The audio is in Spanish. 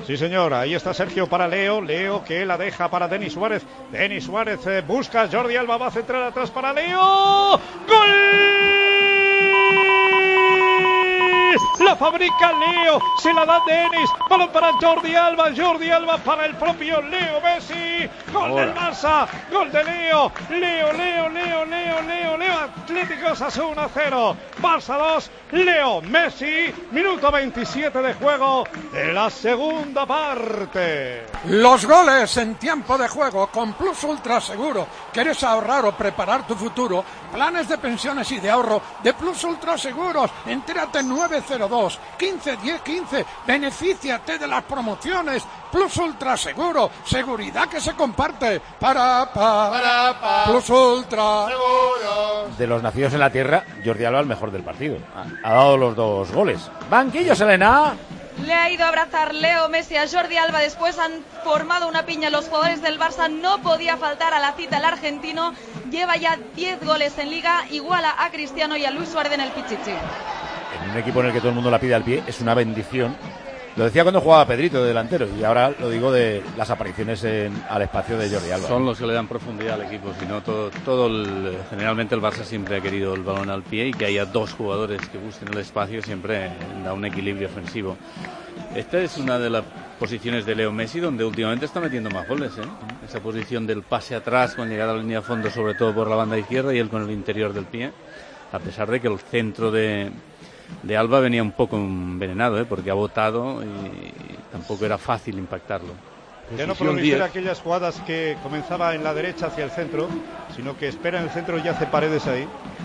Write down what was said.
Sí, señor, ahí está Sergio para Leo, Leo que la deja para Denis Suárez, Denis Suárez busca, Jordi Alba va a centrar atrás para Leo, ¡gol! La fabrica Leo, se la da Denis, balón para Jordi Alba para el propio Leo Messi, gol del Barça, gol de Leo, Leo, Atlético Osasuna 0, Barça 2, Leo Messi, minuto 27 de juego de la segunda parte. Los goles en tiempo de juego con Plus Ultra Seguro. ¿Quieres ahorrar o preparar tu futuro? Planes de pensiones y de ahorro de Plus Ultra Seguros. Entérate 902 15 10 15. Benefíciate de las promociones. Plus Ultra Seguro. Seguridad que se comparte. Plus Ultra Seguro. De los nacidos en la tierra, Jordi Alba el mejor del partido. Ha dado los 2 goles. Banquillo, Selena. Le ha ido a abrazar Leo Messi a Jordi Alba, después han formado una piña los jugadores del Barça, no podía faltar a la cita el argentino, lleva ya 10 goles en Liga, iguala a Cristiano y a Luis Suárez en el Pichichi. En un equipo en el que todo el mundo la pide al pie, es una bendición. Lo decía cuando jugaba Pedrito de delantero y ahora lo digo de las apariciones al espacio de Jordi Alba. Son los que le dan profundidad al equipo, si no generalmente el Barça siempre ha querido el balón al pie y que haya 2 jugadores que busquen el espacio siempre da un equilibrio ofensivo. Esta es una de las posiciones de Leo Messi donde últimamente está metiendo más goles, ¿eh? Esa posición del pase atrás con llegada a la línea de fondo, sobre todo por la banda izquierda y él con el interior del pie, a pesar de que el centro de Alba venía un poco envenenado, porque ha botado y tampoco era fácil impactarlo. Ya no prolifiera aquellas jugadas que comenzaba en la derecha hacia el centro, sino que espera en el centro y hace paredes ahí.